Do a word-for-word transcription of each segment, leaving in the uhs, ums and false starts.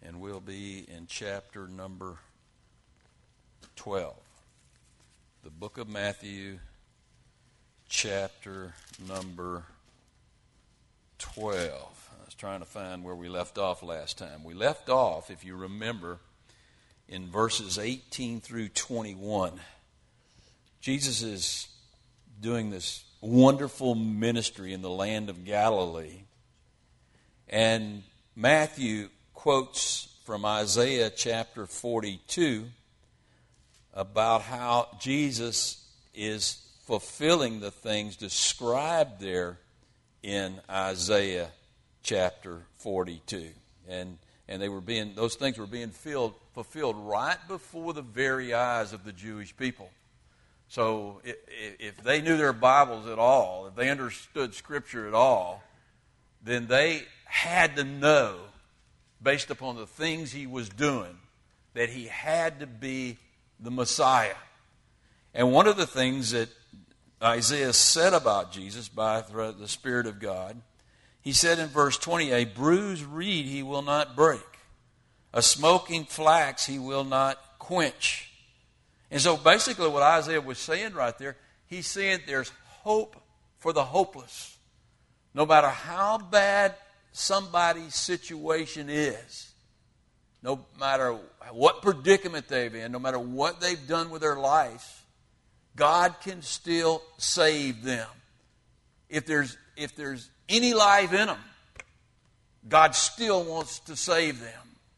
and we'll be in chapter number twelve. The book of Matthew, chapter number twelve. I was trying to find where we left off last time. We left off, if you remember, in verses eighteen through twenty-one. Jesus is doing this wonderful ministry in the land of Galilee. And Matthew quotes from Isaiah chapter forty-two about how Jesus is fulfilling the things described there in Isaiah chapter forty-two. And and they were being those things were being filled, fulfilled right before the very eyes of the Jewish people. So if, if they knew their Bibles at all, if they understood Scripture at all, then they had to know, based upon the things he was doing, that he had to be the Messiah. And one of the things that Isaiah said about Jesus by the Spirit of God, he said in verse twenty, a bruised reed he will not break, a smoking flax he will not quench. And so basically what Isaiah was saying right there, he's saying there's hope for the hopeless. No matter how bad somebody's situation is, no matter what predicament they're in, no matter what they've done with their life, God can still save them. If there's, if there's any life in them, God still wants to save them.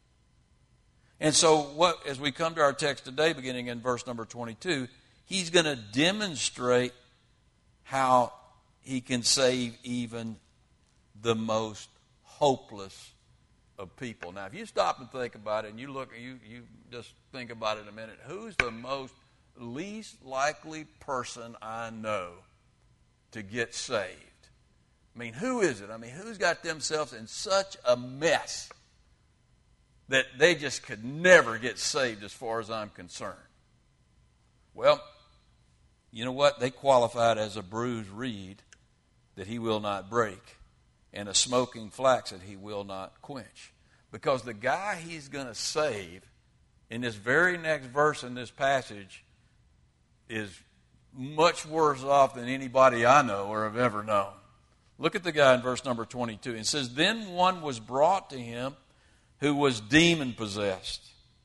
And so what, as we come to our text today, beginning in verse number twenty-two, he's going to demonstrate how he can save even the most hopeless of people. Now, if you stop and think about it, and you look, you you just think about it a minute, who's the most least likely person I know to get saved? I mean, who is it? I mean, who's got themselves in such a mess that they just could never get saved as far as I'm concerned? Well, you know what? They qualified as a bruised reed that he will not break, and a smoking flax that he will not quench. Because the guy he's going to save in this very next verse in this passage is much worse off than anybody I know or have ever known. Look at the guy in verse number twenty-two. It says, then one was brought to him who was demon-possessed.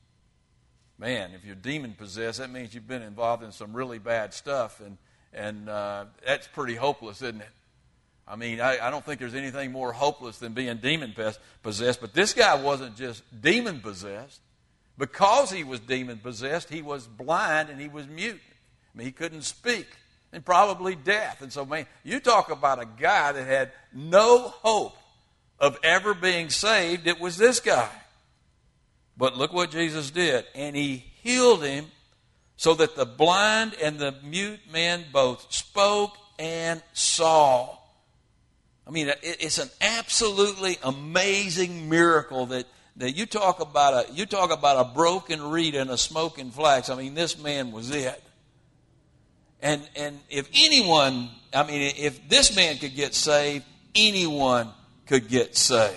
Man, if you're demon-possessed, that means you've been involved in some really bad stuff, and, and uh, that's pretty hopeless, isn't it? I mean, I, I don't think there's anything more hopeless than being demon-possessed, but this guy wasn't just demon-possessed. Because he was demon-possessed, he was blind and he was mute. I mean, he couldn't speak, and probably deaf. And so, man, you talk about a guy that had no hope of ever being saved, it was this guy. But look what Jesus did. And he healed him so that the blind and the mute man both spoke and saw. I mean, it's an absolutely amazing miracle that, that you talk about a you talk about a broken reed and a smoking flax. I mean, this man was it. And and if anyone, I mean, if this man could get saved, anyone could get saved.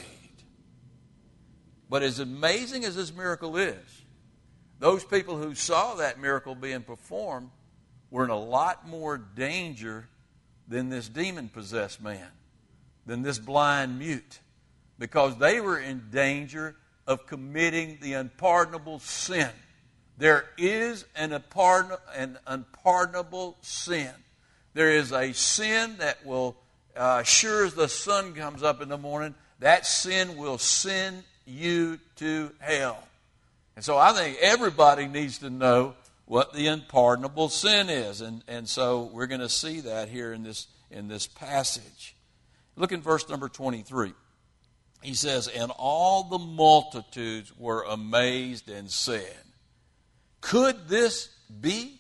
But as amazing as this miracle is, those people who saw that miracle being performed were in a lot more danger than this demon-possessed man, than this blind mute, because they were in danger of committing the unpardonable sin. There is an, unpardon- an unpardonable sin. There is a sin that will, uh, sure as the sun comes up in the morning, that sin will send you to hell. And so I think everybody needs to know what the unpardonable sin is. And, and so we're going to see that here in this, in this passage. Look in verse number twenty-three. He says, and all the multitudes were amazed and said, could this be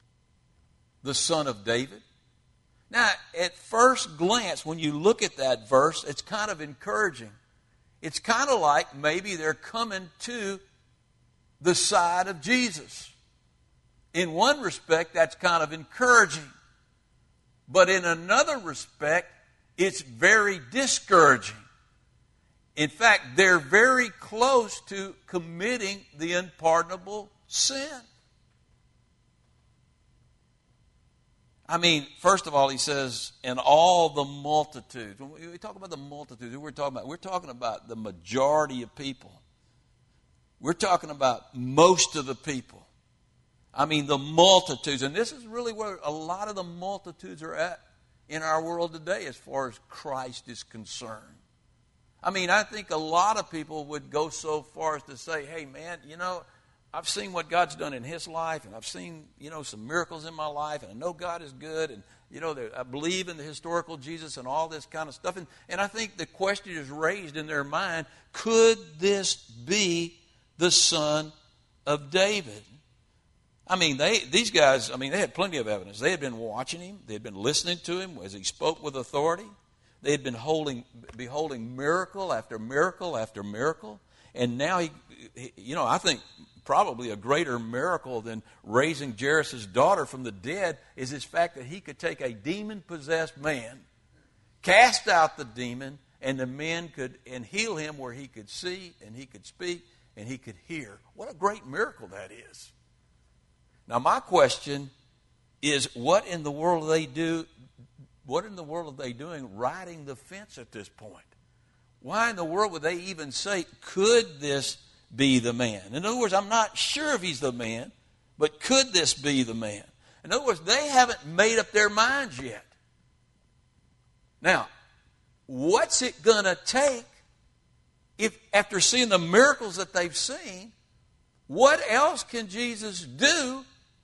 the Son of David? Now, at first glance, when you look at that verse, it's kind of encouraging. It's kind of like maybe they're coming to the side of Jesus. In one respect, that's kind of encouraging. But in another respect, it's very discouraging. In fact, they're very close to committing the unpardonable sin. I mean, first of all, he says, and all the multitudes. When we talk about the multitudes, who we're talking about? We're talking about the majority of people. We're talking about most of the people. I mean, the multitudes. And this is really where a lot of the multitudes are at in our world today as far as Christ is concerned. I mean, I think a lot of people would go so far as to say, hey, man, you know, I've seen what God's done in his life, and I've seen, you know, some miracles in my life, and I know God is good, and, you know, I believe in the historical Jesus and all this kind of stuff. And, and I think the question is raised in their mind, could this be the son of David? I mean, they these guys, I mean, they had plenty of evidence. They had been watching him. They had been listening to him as he spoke with authority. They had been holding, beholding miracle after miracle after miracle. And now, he, he you know, I think probably a greater miracle than raising Jairus' daughter from the dead is this fact that he could take a demon-possessed man, cast out the demon, and the man could and heal him where he could see and he could speak and he could hear. What a great miracle that is. Now, my question is, what in the world are they do? What in the world are they doing riding the fence at this point? Why in the world would they even say, could this be the man? In other words, I'm not sure if he's the man, but could this be the man? In other words, they haven't made up their minds yet. Now, what's it going to take if, after seeing the miracles that they've seen, what else can Jesus do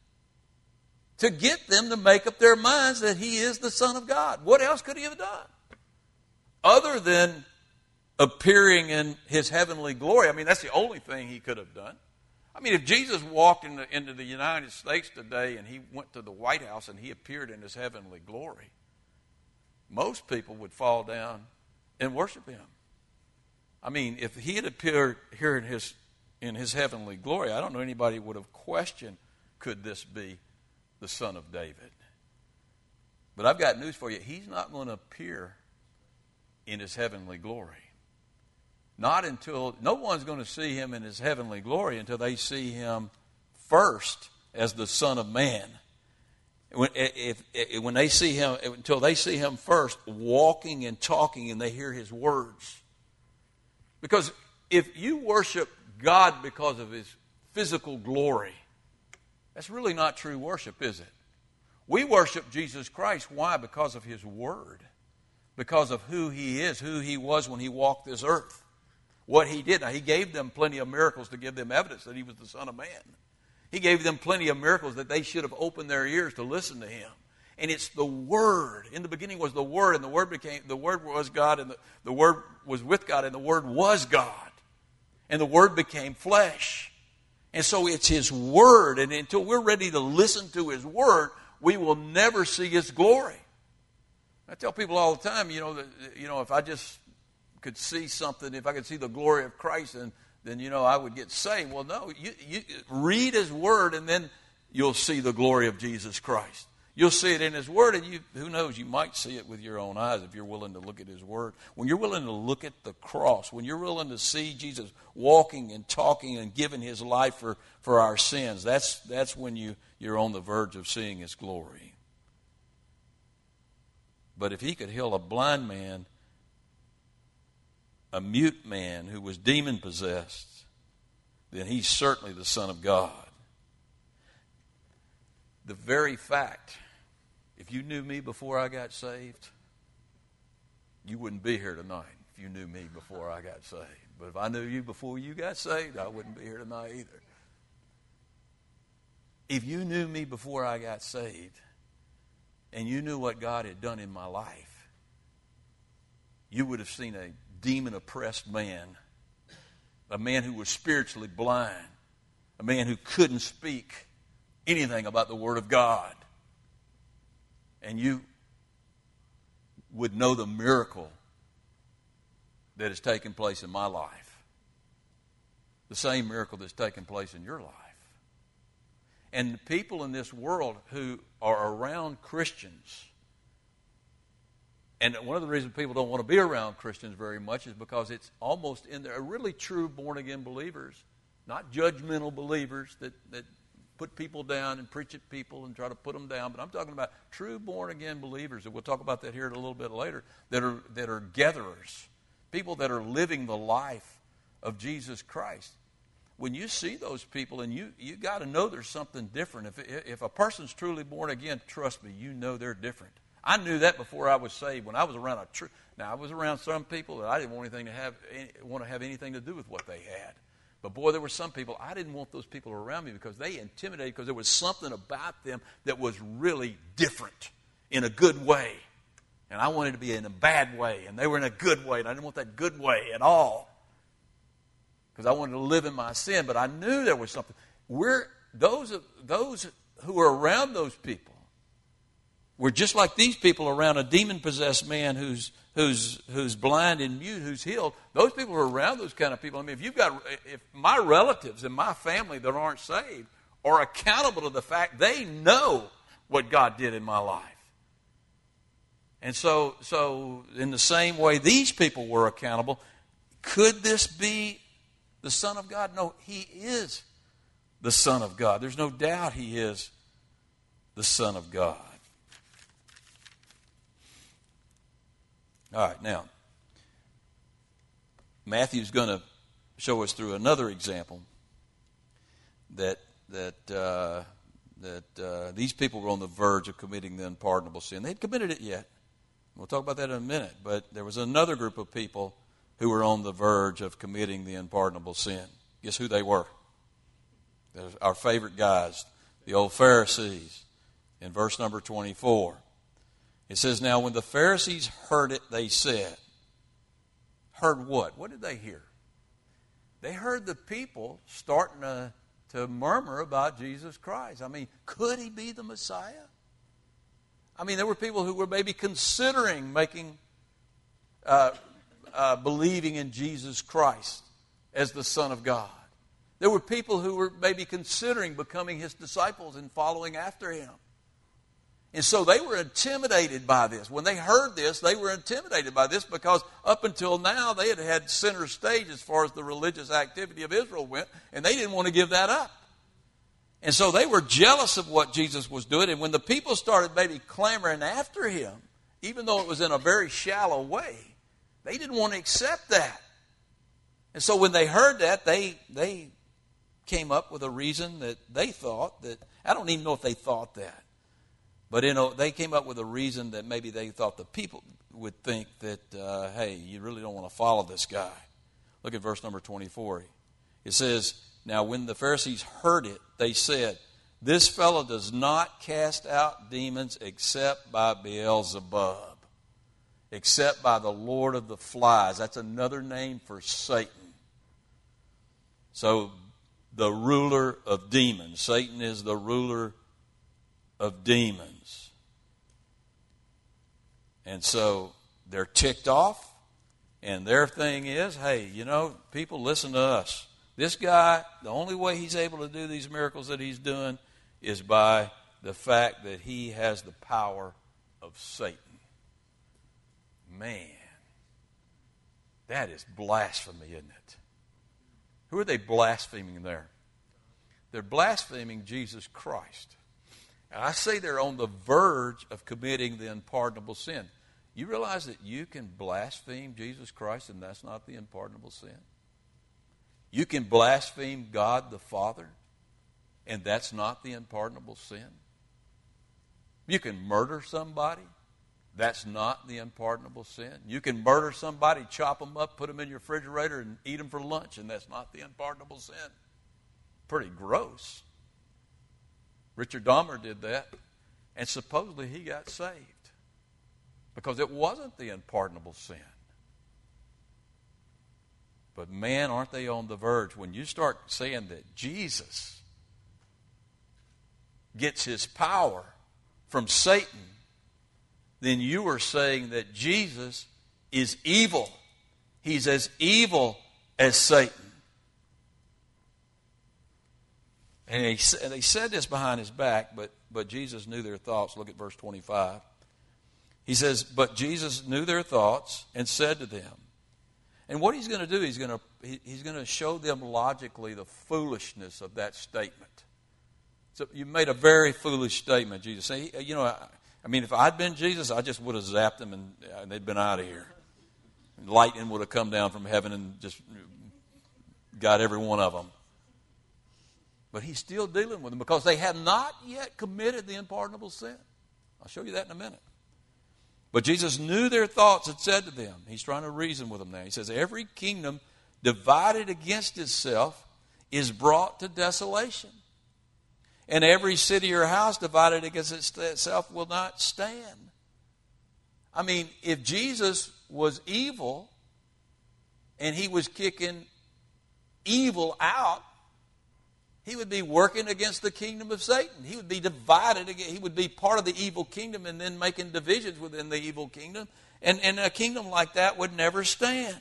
to get them to make up their minds that he is the Son of God? What else could he have done? Other than appearing in his heavenly glory. I mean, that's the only thing he could have done. I mean, if Jesus walked into, into the United States today and he went to the White House and he appeared in his heavenly glory, most people would fall down and worship him. I mean, if he had appeared here in his, in his heavenly glory, I don't know anybody would have questioned, could this be the Son of David? But I've got news for you. He's not going to appear in his heavenly glory. Not until, no one's going to see him in his heavenly glory until they see him first as the Son of Man. When, if, if, when they see him, until they see him first walking and talking and they hear his words. Because if you worship God because of his physical glory, that's really not true worship, is it? We worship Jesus Christ. Why? Because of his word. Because of who he is, who he was when he walked this earth. What he did. Now, he gave them plenty of miracles to give them evidence that he was the Son of Man. He gave them plenty of miracles that they should have opened their ears to listen to him. And it's the Word. In the beginning was the Word, and the Word became, the Word was God, and the, the Word was with God, and the Word was God. And the Word became flesh. And so it's his Word, and until we're ready to listen to his Word, we will never see his glory. I tell people all the time, you know, that, you know, if I just could see something, if I could see the glory of Christ, then, then you know, I would get saved. Well, no, you, you read his word, and then you'll see the glory of Jesus Christ. You'll see it in his word, and you, who knows, you might see it with your own eyes if you're willing to look at his word. When you're willing to look at the cross, when you're willing to see Jesus walking and talking and giving his life for, for our sins, that's, that's when you, you're on the verge of seeing his glory. But if he could heal a blind man, a mute man who was demon-possessed, then he's certainly the Son of God. The very fact, if you knew me before I got saved, you wouldn't be here tonight if you knew me before I got saved. But if I knew you before you got saved, I wouldn't be here tonight either. If you knew me before I got saved, and you knew what God had done in my life, you would have seen a demon-oppressed man, a man who was spiritually blind, a man who couldn't speak anything about the Word of God. And you would know the miracle that has taken place in my life. The same miracle that's taken place in your life. And people in this world who are around Christians And one of the reasons people don't want to be around Christians very much is because it's almost in there, really true born-again believers, not judgmental believers that, that put people down and preach at people and try to put them down, but I'm talking about true born-again believers, and we'll talk about that here a little bit later, that are that are gatherers, people that are living the life of Jesus Christ. When you see those people, and you you got to know there's something different. If if a person's truly born again, trust me, you know they're different. I knew that before I was saved. When I was around a true, now I was around some people that I didn't want anything to have any, want to have anything to do with what they had. But boy, there were some people I didn't want those people around me because they intimidated, because there was something about them that was really different in a good way, and I wanted to be in a bad way, and they were in a good way, and I didn't want that good way at all, because I wanted to live in my sin. But I knew there was something. We're those those who were around those people were just like these people around a demon-possessed man who's who's who's blind and mute, who's healed. Those people who are around those kind of people. I mean, if you've got if my relatives and my family that aren't saved are accountable to the fact they know what God did in my life. And so so in the same way these people were accountable, could this be the Son of God? No, he is the Son of God. There's no doubt he is the Son of God. All right, now, Matthew's going to show us through another example that that uh, that uh, these people were on the verge of committing the unpardonable sin. They hadn't committed it yet. We'll talk about that in a minute. But there was another group of people who were on the verge of committing the unpardonable sin. Guess who they were? They're our favorite guys, the old Pharisees. In verse number twenty-four. It says, now when the Pharisees heard it, they said, heard what? What did they hear? They heard the people starting to, to murmur about Jesus Christ. I mean, could he be the Messiah? I mean, there were people who were maybe considering making, uh, uh, believing in Jesus Christ as the Son of God. There were people who were maybe considering becoming his disciples and following after him. And so they were intimidated by this. When they heard this, they were intimidated by this because up until now they had had center stage as far as the religious activity of Israel went, and they didn't want to give that up. And so they were jealous of what Jesus was doing. And when the people started maybe clamoring after him, even though it was in a very shallow way, they didn't want to accept that. And so when they heard that, they they came up with a reason that they thought that, I don't even know if they thought that. But you know, they came up with a reason that maybe they thought the people would think that, uh, hey, you really don't want to follow this guy. Look at verse number twenty-four. It says, now when the Pharisees heard it, they said, this fellow does not cast out demons except by Beelzebub, except by the Lord of the flies. That's another name for Satan. So the ruler of demons. Satan is the ruler of demons. And so they're ticked off, and their thing is, hey, you know, people, listen to us. This guy, the only way he's able to do these miracles that he's doing is by the fact that he has the power of Satan. Man, that is blasphemy, isn't it? Who are they blaspheming there? They're blaspheming Jesus Christ. And I say they're on the verge of committing the unpardonable sin. You realize that you can blaspheme Jesus Christ and that's not the unpardonable sin? You can blaspheme God the Father and that's not the unpardonable sin? You can murder somebody. That's not the unpardonable sin. You can murder somebody, chop them up, put them in your refrigerator, and eat them for lunch, and that's not the unpardonable sin. Pretty gross. Richard Dahmer did that, and supposedly he got saved because it wasn't the unpardonable sin. But man, aren't they on the verge? When you start saying that Jesus gets his power from Satan, then you are saying that Jesus is evil. He's as evil as Satan. And he, they said this behind his back, but, but Jesus knew their thoughts. Look at verse twenty-five. He says, but Jesus knew their thoughts and said to them, and what he's going to do, he's going to he's going to show them logically the foolishness of that statement. So you made a very foolish statement, Jesus. Say, you know, I, I mean, if I'd been Jesus, I just would have zapped them and uh, they'd been out of here. Lightning would have come down from heaven and just got every one of them. But he's still dealing with them because they have not yet committed the unpardonable sin. I'll show you that in a minute. But Jesus knew their thoughts and said to them, he's trying to reason with them now. He says, every kingdom divided against itself is brought to desolation. And every city or house divided against itself will not stand. I mean, if Jesus was evil and he was kicking evil out, he would be working against the kingdom of Satan. He would be divided again. He would be part of the evil kingdom and then making divisions within the evil kingdom. And, and a kingdom like that would never stand.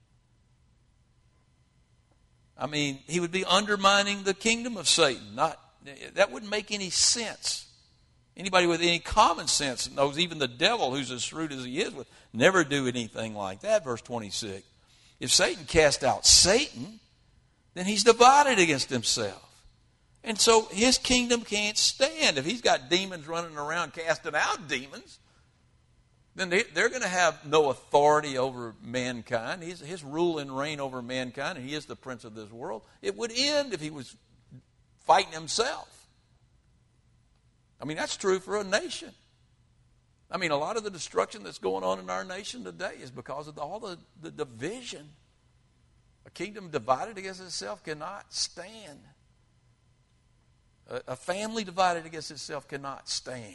I mean, he would be undermining the kingdom of Satan. Not, that wouldn't make any sense. Anybody with any common sense knows even the devil, who's as shrewd as he is, would never do anything like that. Verse twenty-six. If Satan cast out Satan, then he's divided against himself. And so his kingdom can't stand. If he's got demons running around casting out demons, then they, they're going to have no authority over mankind. His, his rule and reign over mankind, and he is the prince of this world, it would end if he was fighting himself. I mean, that's true for a nation. I mean, a lot of the destruction that's going on in our nation today is because of all the, the division. A kingdom divided against itself cannot stand. A, a family divided against itself cannot stand.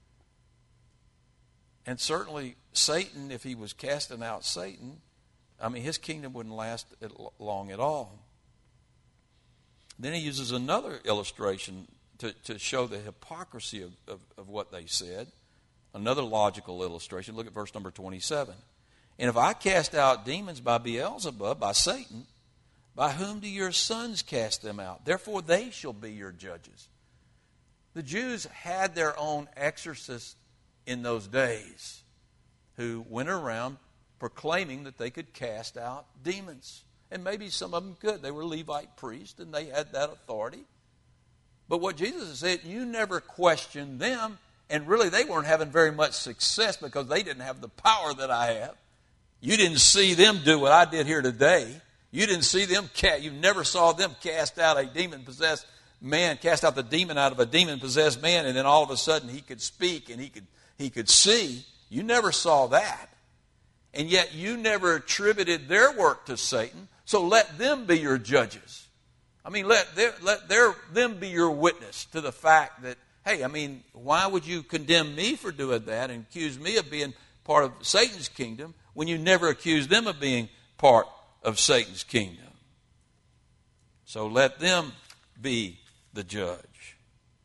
And certainly Satan, if he was casting out Satan, I mean, his kingdom wouldn't last long at all. Then he uses another illustration to, to show the hypocrisy of, of, of what they said. Another logical illustration. Look at verse number twenty-seven. And if I cast out demons by Beelzebub, by Satan, by whom do your sons cast them out? Therefore they shall be your judges. The Jews had their own exorcists in those days who went around proclaiming that they could cast out demons. And maybe some of them could. They were Levite priests and they had that authority. But what Jesus said, you never questioned them, and really they weren't having very much success because they didn't have the power that I have. You didn't see them do what I did here today. You didn't see them, you never saw them cast out a demon-possessed man, cast out the demon out of a demon-possessed man, and then all of a sudden he could speak and he could, he could see. You never saw that. And yet you never attributed their work to Satan, so let them be your judges. I mean, let, their, let their, them be your witness to the fact that, hey, I mean, why would you condemn me for doing that and accuse me of being part of Satan's kingdom when you never accused them of being part of Satan's kingdom? So let them be the judge.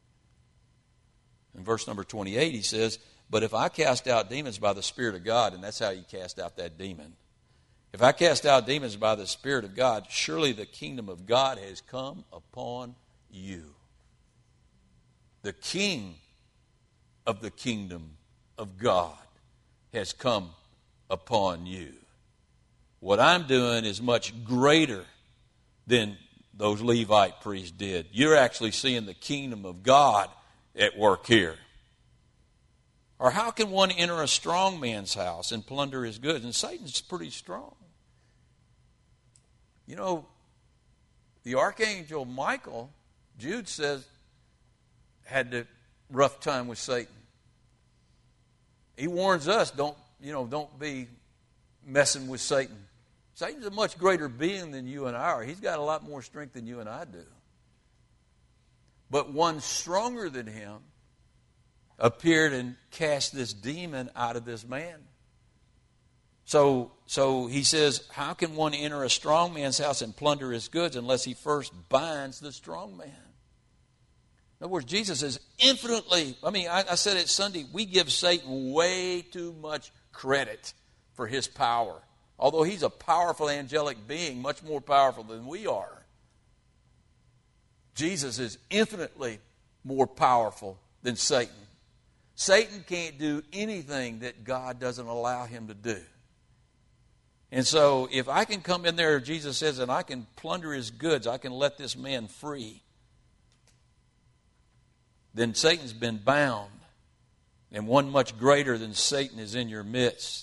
In verse number twenty-eight, he says, but if I cast out demons by the Spirit of God, and that's how you cast out that demon. If I cast out demons by the Spirit of God, surely the kingdom of God has come upon you. The King of the kingdom of God has come upon you. What I'm doing is much greater than those Levite priests did. You're actually seeing the kingdom of God at work here. Or how can one enter a strong man's house and plunder his goods? And Satan's pretty strong. You know, the archangel Michael, Jude says, had a rough time with Satan. He warns us, don't, you know, don't be messing with Satan. Satan's a much greater being than you and I are. He's got a lot more strength than you and I do. But one stronger than him appeared and cast this demon out of this man. So, so he says, how can one enter a strong man's house and plunder his goods unless he first binds the strong man? In other words, Jesus is infinitely, I mean, I, I said it Sunday, we give Satan way too much credit for his power. Although he's a powerful angelic being, much more powerful than we are. Jesus is infinitely more powerful than Satan. Satan can't do anything that God doesn't allow him to do. And so if I can come in there, Jesus says, and I can plunder his goods, I can let this man free, then Satan's been bound. And one much greater than Satan is in your midst.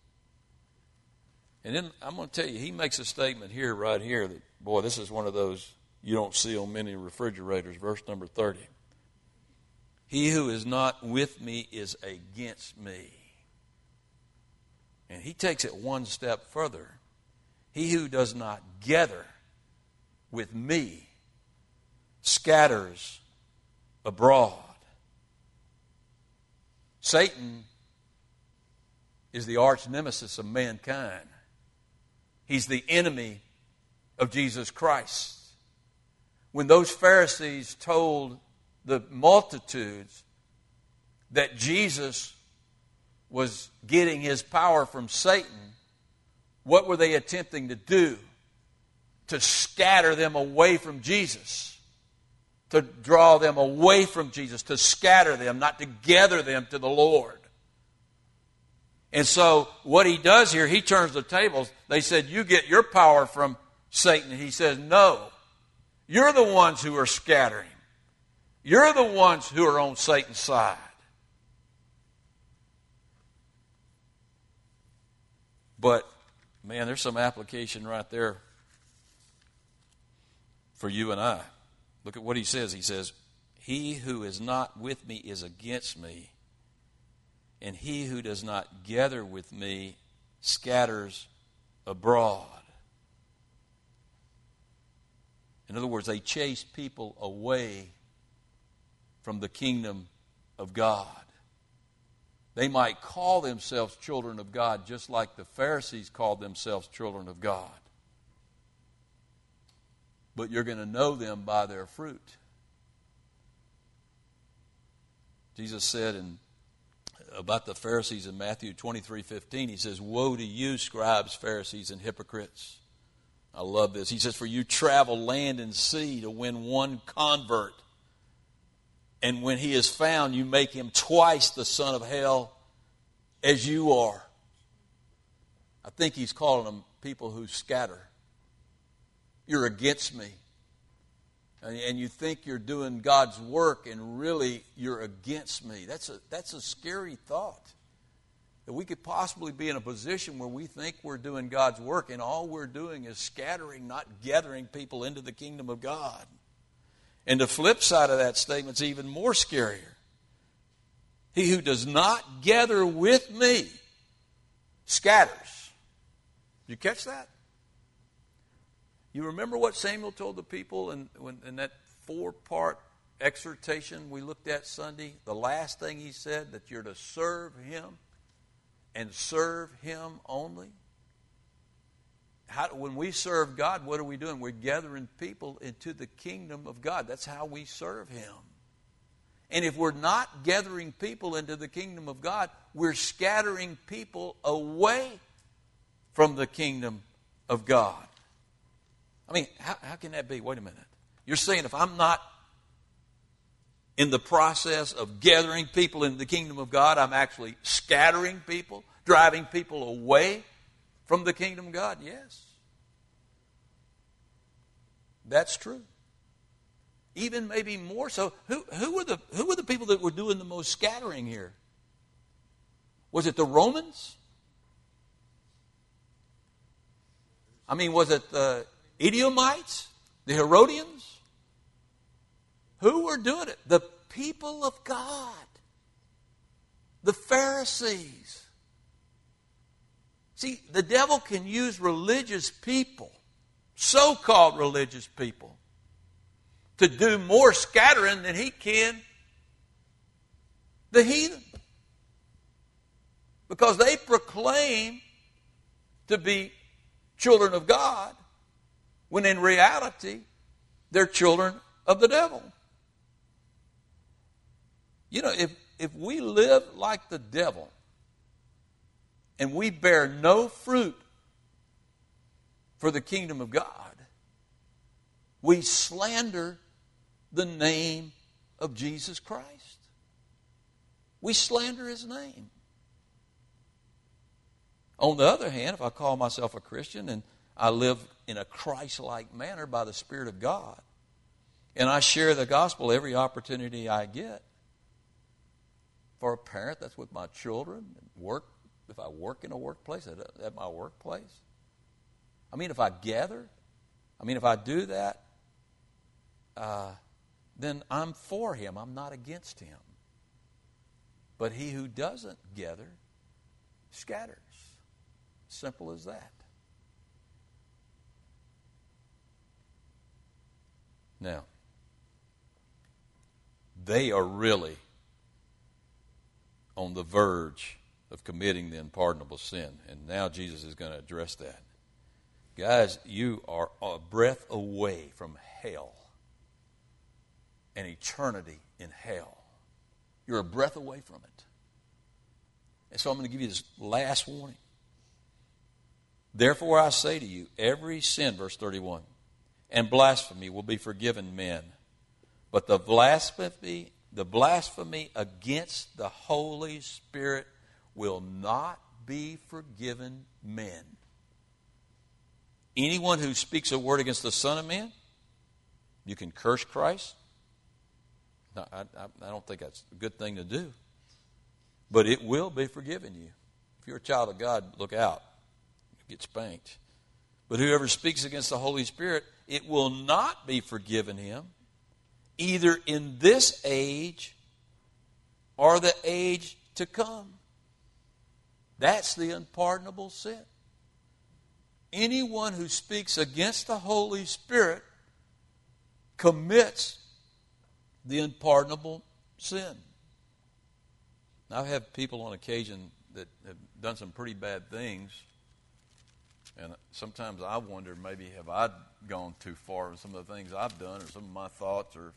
And then I'm going to tell you, he makes a statement here, right here, that, boy, this is one of those you don't see on many refrigerators. Verse number thirty. He who is not with me is against me. And he takes it one step further. He who does not gather with me scatters abroad. Satan is the arch nemesis of mankind. He's the enemy of Jesus Christ. When those Pharisees told the multitudes that Jesus was getting his power from Satan, what were they attempting to do? To scatter them away from Jesus. To draw them away from Jesus. To scatter them, not to gather them to the Lord. And so what he does here, he turns the tables. They said, you get your power from Satan. He says, no. You're the ones who are scattering. You're the ones who are on Satan's side. But, man, there's some application right there for you and I. Look at what he says. He says, he who is not with me is against me, and he who does not gather with me scatters abroad. In other words, they chase people away from the kingdom of God. They might call themselves children of God just like the Pharisees called themselves children of God. But you're going to know them by their fruit. Jesus said in, about the Pharisees in Matthew twenty-three fifteen, he says, woe to you, scribes, Pharisees, and hypocrites. I love this. He says, for you travel land and sea to win one convert. And when he is found, you make him twice the son of hell as you are. I think he's calling them people who scatter. You're against me. And you think you're doing God's work, and really you're against me. That's a, that's a scary thought. That we could possibly be in a position where we think we're doing God's work, and all we're doing is scattering, not gathering people into the kingdom of God. And the flip side of that statement is even more scarier. He who does not gather with me scatters. Did you catch that? You remember what Samuel told the people in, in that four-part exhortation we looked at Sunday? The last thing he said, that you're to serve him and serve him only. How, when we serve God, what are we doing? We're gathering people into the kingdom of God. That's how we serve him. And if we're not gathering people into the kingdom of God, we're scattering people away from the kingdom of God. I mean, how, how can that be? Wait a minute. You're saying if I'm not in the process of gathering people into the kingdom of God, I'm actually scattering people, driving people away from the kingdom of God? Yes. That's true. Even maybe more so. Who, who, were the, who were the people that were doing the most scattering here? Was it the Romans? I mean, was it the Edomites? The Herodians? Who were doing it? The people of God. The Pharisees. See, the devil can use religious people, so-called religious people, to do more scattering than he can the heathen. Because they proclaim to be children of God, when in reality, they're children of the devil. You know, if, if we live like the devil, and we bear no fruit for the kingdom of God, we slander the name of Jesus Christ. We slander his name. On the other hand, if I call myself a Christian and I live in a Christ-like manner by the Spirit of God, and I share the gospel every opportunity I get, for a parent, that's with my children, work, if I work in a workplace, at, at my workplace. I mean, if I gather, I mean, if I do that, uh, then I'm for him. I'm not against him. But he who doesn't gather scatters. Simple as that. Now, they are really on the verge of committing the unpardonable sin. And now Jesus is going to address that. Guys, you are a breath away from hell. An eternity in hell. You're a breath away from it. And so I'm going to give you this last warning. Therefore I say to you, every sin, verse thirty-one, and blasphemy will be forgiven men. But the blasphemy, the blasphemy against the Holy Spirit will not be forgiven men. Anyone who speaks a word against the Son of Man, you can curse Christ. No, I, I, I don't think that's a good thing to do. But it will be forgiven you. If you're a child of God, look out. You get spanked. But whoever speaks against the Holy Spirit, it will not be forgiven him, either in this age or the age to come. That's the unpardonable sin. Anyone who speaks against the Holy Spirit commits the unpardonable sin. Now, I've had people on occasion that have done some pretty bad things, and sometimes I wonder, maybe have I gone too far in some of the things I've done or some of my thoughts, or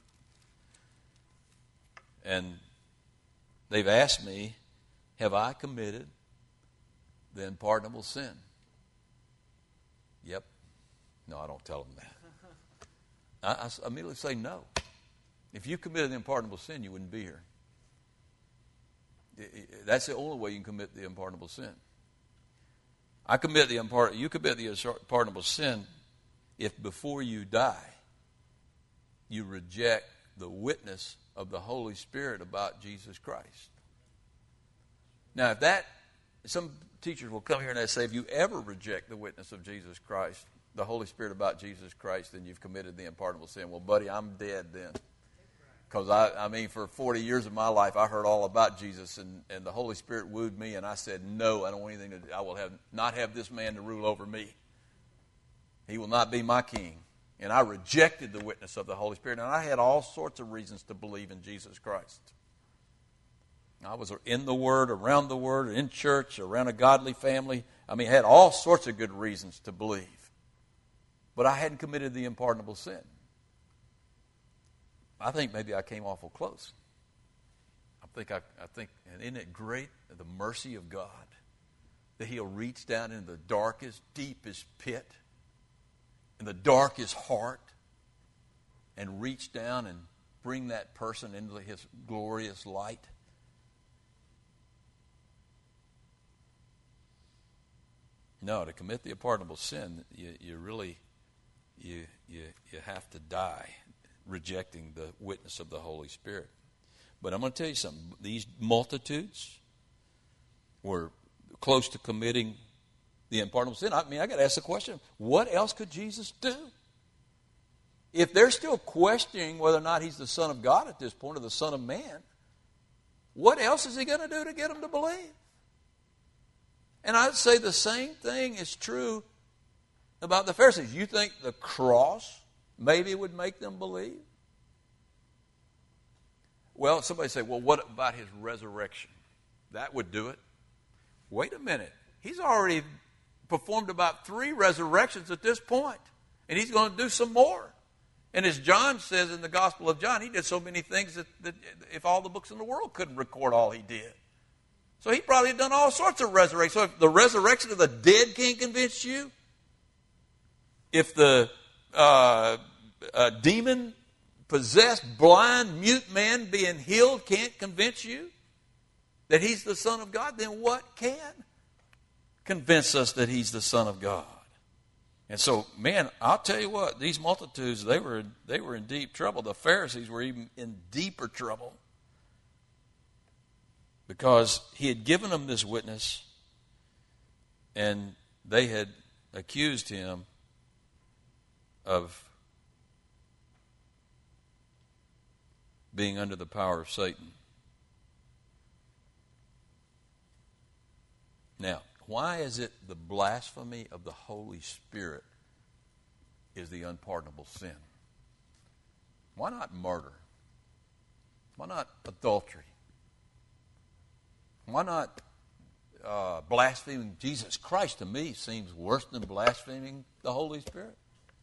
and they've asked me, have I committed the unpardonable sin? Yep. No, I don't tell them that. I, I immediately say no. If you committed the unpardonable sin, you wouldn't be here. That's the only way you can commit the unpardonable sin. I commit the unpardonable, you commit the unpardonable sin if before you die, you reject the witness of the Holy Spirit about Jesus Christ. Now, if that, some teachers will come here and they say, if you ever reject the witness of Jesus Christ, the Holy Spirit about Jesus Christ, then you've committed the unpardonable sin. Well, buddy, I'm dead then. Because, I, I mean, for forty years of my life, I heard all about Jesus, and, and the Holy Spirit wooed me, and I said, no, I don't want anything to do. I will have, not have this man to rule over me. He will not be my king. And I rejected the witness of the Holy Spirit, and I had all sorts of reasons to believe in Jesus Christ. I was in the Word, around the Word, in church, around a godly family. I mean, I had all sorts of good reasons to believe. But I hadn't committed the unpardonable sin. I think maybe I came awful close. I think, I, I think, and isn't it great, the mercy of God, that He'll reach down into the darkest, deepest pit, in the darkest heart, and reach down and bring that person into His glorious light. No, to commit the unpardonable sin, you, you really, you, you, you have to die rejecting the witness of the Holy Spirit. But I'm going to tell you something. These multitudes were close to committing the unpardonable sin. I mean, I got to ask the question, what else could Jesus do? If they're still questioning whether or not He's the Son of God at this point, or the Son of Man, what else is He going to do to get them to believe? And I'd say the same thing is true about the Pharisees. You think the cross maybe would make them believe? Well, somebody say, well, what about His resurrection? That would do it. Wait a minute. He's already performed about three resurrections at this point, and He's going to do some more. And as John says in the Gospel of John, He did so many things that, that if all the books in the world couldn't record all He did. So He probably had done all sorts of resurrections. So if the resurrection of the dead can't convince you, if the uh, uh, demon-possessed, blind, mute man being healed can't convince you, that he's the Son of God, then what can convince us that he's the Son of God? And so, man, I'll tell you what, these multitudes, they were, they were in deep trouble. The Pharisees were even in deeper trouble because he had given them this witness and they had accused him of being under the power of Satan. Now, why is it the blasphemy of the Holy Spirit is the unpardonable sin? Why not murder? Why not adultery? Why not uh, blaspheming Jesus Christ? To me, seems worse than blaspheming the Holy Spirit.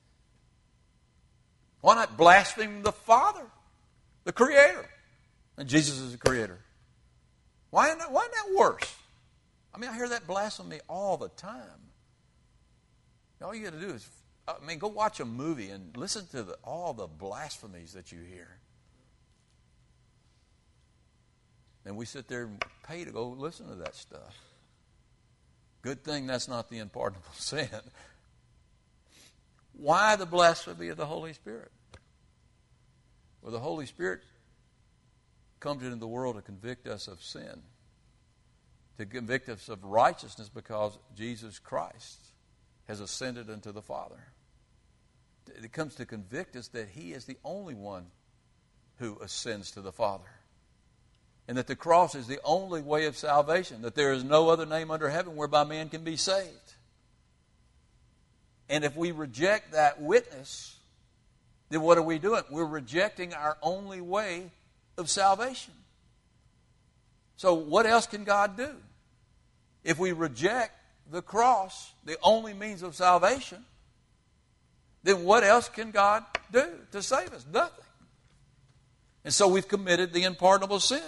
Why not blaspheming the Father, the Creator? And Jesus is the Creator. Why isn't that, why isn't that worse? I mean, I hear that blasphemy all the time. All you got to do is, I mean, go watch a movie and listen to the, all the blasphemies that you hear. And we sit there and pay to go listen to that stuff. Good thing that's not the unpardonable sin. Why the blasphemy of the Holy Spirit? Well, the Holy Spirit comes into the world to convict us of sin, to convict us of righteousness because Jesus Christ has ascended unto the Father. It comes to convict us that he is the only one who ascends to the Father. And that the cross is the only way of salvation, that there is no other name under heaven whereby man can be saved. And if we reject that witness, then what are we doing? We're rejecting our only way of salvation. So what else can God do? If we reject the cross, the only means of salvation, then what else can God do to save us? Nothing. And so we've committed the unpardonable sin.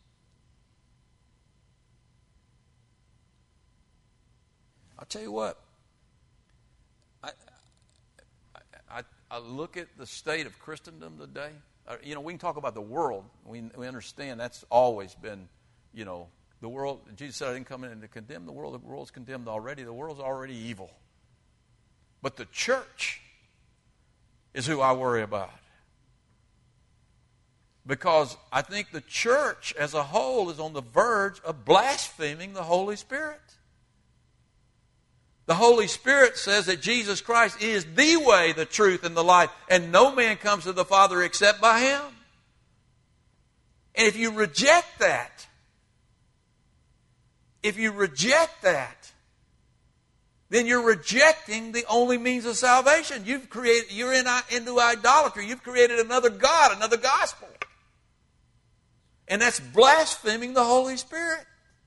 I'll tell you what, I, I, I look at the state of Christendom today. You know, we can talk about the world. We, we understand that's always been, you know, the world. Jesus said, I didn't come in to condemn the world. The world's condemned already. The world's already evil. But the church is who I worry about. Because I think the church as a whole is on the verge of blaspheming the Holy Spirit. The Holy Spirit says that Jesus Christ is the way, the truth, and the life, and no man comes to the Father except by him. And if you reject that, if you reject that, then you're rejecting the only means of salvation. You've created, you're in, into idolatry. You've created another God, another gospel. And that's blaspheming the Holy Spirit.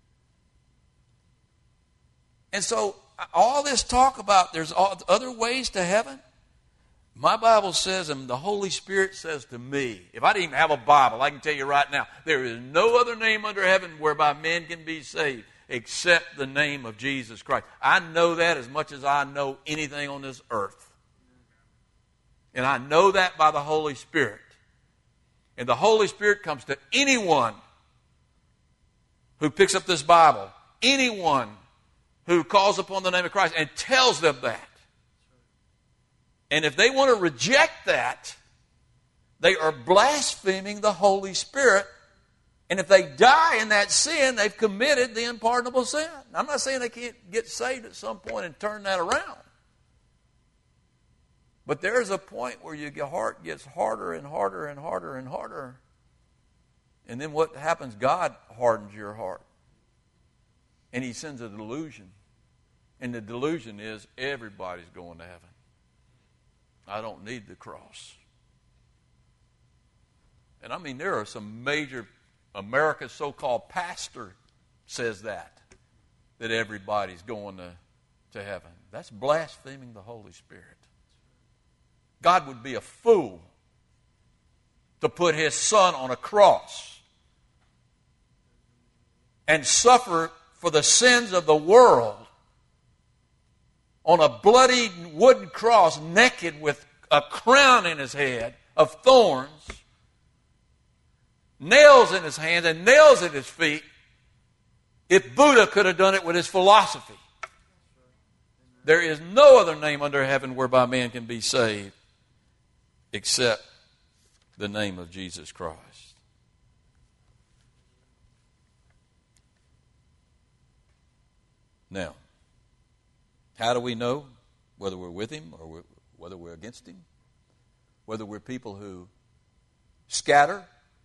And so, all this talk about there's other ways to heaven, my Bible says, and the Holy Spirit says to me, if I didn't even have a Bible, I can tell you right now, there is no other name under heaven whereby men can be saved except the name of Jesus Christ. I know that as much as I know anything on this earth. And I know that by the Holy Spirit. And the Holy Spirit comes to anyone who picks up this Bible, anyone who calls upon the name of Christ and tells them that. And if they want to reject that, they are blaspheming the Holy Spirit. And if they die in that sin, they've committed the unpardonable sin. I'm not saying they can't get saved at some point and turn that around. But there's a point where your heart gets harder and harder and harder and harder. And then what happens? God hardens your heart. And he sends a delusion. And the delusion is everybody's going to heaven. I don't need the cross. And I mean, there are some major, America's so-called pastor says that, that everybody's going to, to heaven. That's blaspheming the Holy Spirit. God would be a fool to put his son on a cross and suffer for the sins of the world on a bloody wooden cross, naked with a crown in his head of thorns, nails in his hands and nails at his feet, If Buddha could have done it with his philosophy, there is no other name under heaven whereby man can be saved except the name of Jesus Christ. Now, how do we know whether we're with him or we're, whether we're against him? Whether we're people who scatter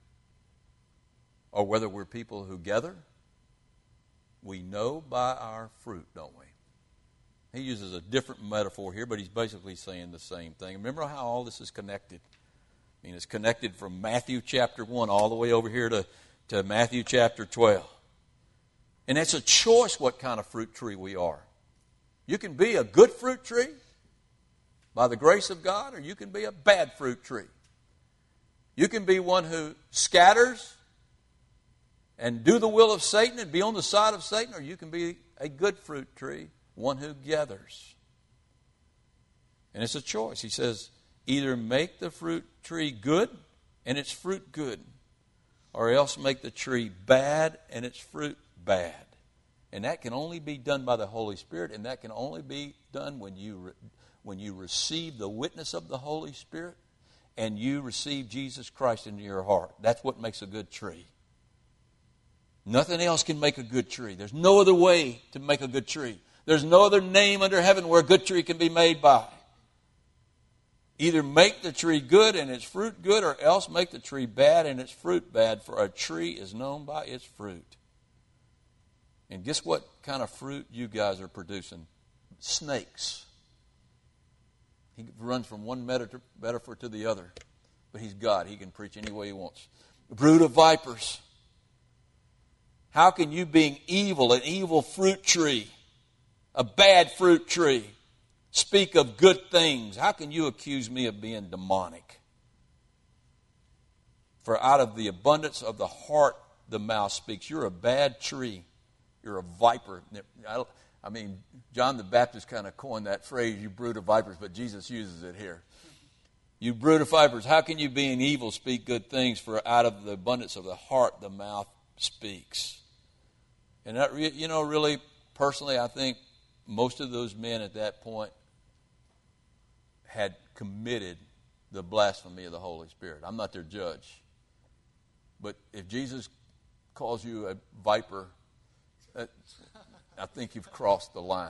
or whether we're people who gather? We know by our fruit, don't we? He uses a different metaphor here, but he's basically saying the same thing. Remember how all this is connected? I mean, it's connected from Matthew chapter one all the way over here to, to Matthew chapter twelve. And it's a choice what kind of fruit tree we are. You can be a good fruit tree by the grace of God, or you can be a bad fruit tree. You can be one who scatters and do the will of Satan and be on the side of Satan, or you can be a good fruit tree, one who gathers. And it's a choice. He says, either make the fruit tree good and its fruit good, or else make the tree bad and its fruit bad. And that can only be done by the Holy Spirit, and that can only be done when you re- when you receive the witness of the Holy Spirit and you receive Jesus Christ into your heart. That's what makes a good tree. Nothing else can make a good tree. There's no other way to make a good tree. There's no other name under heaven where a good tree can be made by. Either make the tree good and its fruit good, or else make the tree bad and its fruit bad, for a tree is known by its fruit. And guess what kind of fruit you guys are producing? Snakes. He runs from one metaphor to the other. But he's God. He can preach any way he wants. A brood of vipers. How can you, being evil, an evil fruit tree, a bad fruit tree, speak of good things? How can you accuse me of being demonic? For out of the abundance of the heart, the mouth speaks. You're a bad tree. You're a viper. I mean, John the Baptist kind of coined that phrase, you brood of vipers, but Jesus uses it here. You brood of vipers, how can you, being evil, speak good things? For out of the abundance of the heart, the mouth speaks. And that, you know, really, personally, I think most of those men at that point had committed the blasphemy of the Holy Spirit. I'm not their judge. But if Jesus calls you a viper, I think you've crossed the line.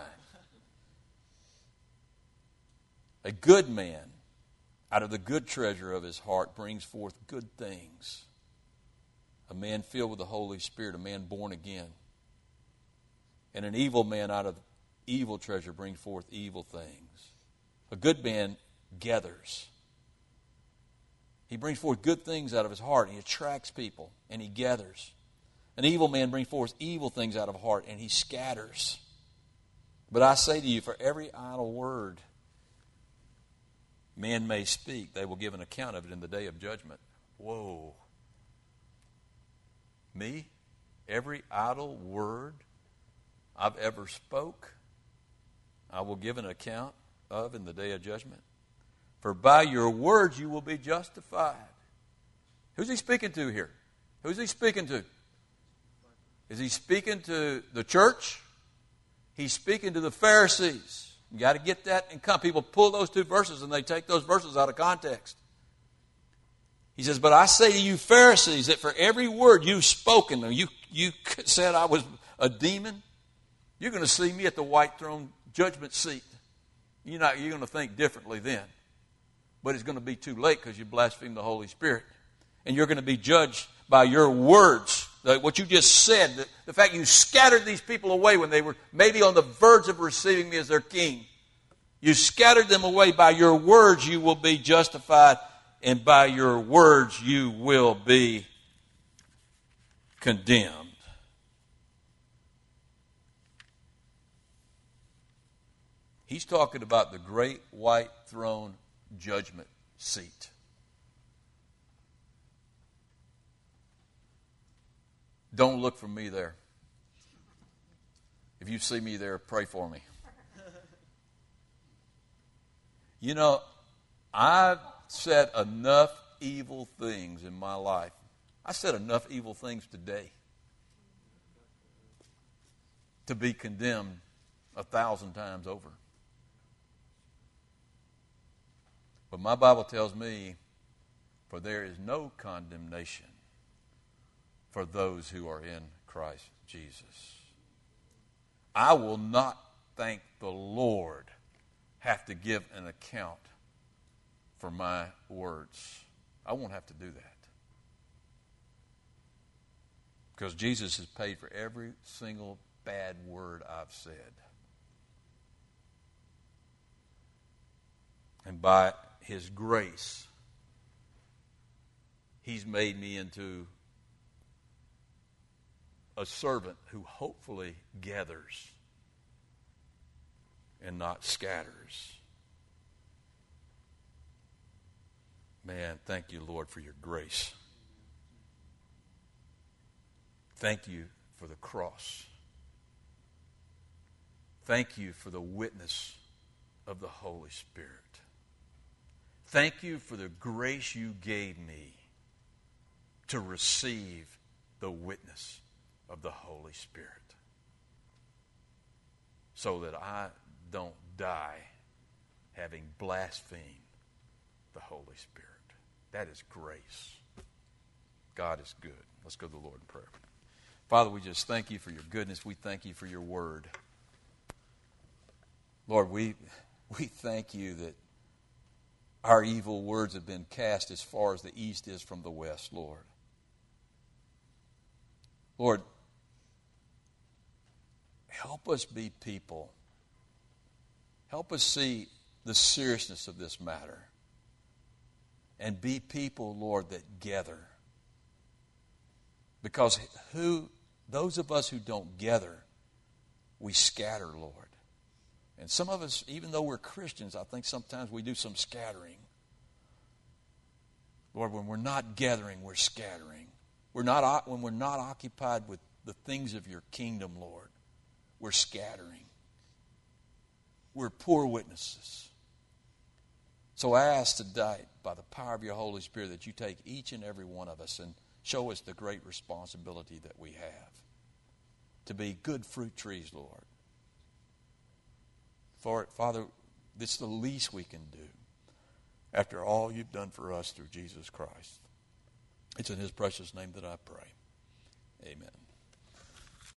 A good man, out of the good treasure of his heart, brings forth good things. A man filled with the Holy Spirit, a man born again. And an evil man out of evil treasure brings forth evil things. A good man gathers. He brings forth good things out of his heart. He attracts people, and he gathers. An evil man brings forth evil things out of heart, and he scatters. But I say to you, for every idle word men may speak, they will give an account of it in the day of judgment. Whoa. Me? Every idle word I've ever spoke, I will give an account of in the day of judgment. For by your words you will be justified. Who's he speaking to here? Who's he speaking to? Is he speaking to the church? He's speaking to the Pharisees. You got to get that in context. People pull those two verses and they take those verses out of context. He says, but I say to you Pharisees that for every word you've spoken, you, you said I was a demon, you're going to see me at the white throne judgment seat. You're, not, you're going to think differently then. But it's going to be too late because you blasphemed the Holy Spirit. And you're going to be judged by your words. What you just said, the, the fact you scattered these people away when they were maybe on the verge of receiving me as their king. You scattered them away. By your words you will be justified, and by your words you will be condemned. He's talking about the great white throne judgment seat. Don't look for me there. If you see me there, pray for me. You know, I've said enough evil things in my life. I said enough evil things today. to be condemned a thousand times over. But my Bible tells me, for there is no condemnation for those who are in Christ Jesus. I will not, thank the Lord, have to give an account for my words. I won't have to do that. Because Jesus has paid for every single bad word I've said. And by His grace, He's made me into a servant who hopefully gathers and not scatters. Man, thank you, Lord, for your grace. Thank you for the cross. Thank you for the witness of the Holy Spirit. Thank you for the grace you gave me to receive the witness of the Holy Spirit, so that I don't die having blasphemed the Holy Spirit. That is grace. God is good. Let's go to the Lord in prayer. Father, we just thank you for your goodness. We thank you for your word. Lord, we we thank you that our evil words have been cast as far as the east is from the west, Lord. Lord, help us be people. Help us see the seriousness of this matter. And be people, Lord, that gather. Because who, those of us who don't gather, we scatter, Lord. And some of us, even though we're Christians, I think sometimes we do some scattering. Lord, when we're not gathering, we're scattering. We're not, when we're not occupied with the things of your kingdom, Lord, we're scattering. We're poor witnesses. So I ask today, by the power of your Holy Spirit, that you take each and every one of us and show us the great responsibility that we have to be good fruit trees, Lord. For Father, this is the least we can do after all you've done for us through Jesus Christ. It's in his precious name that I pray. Amen.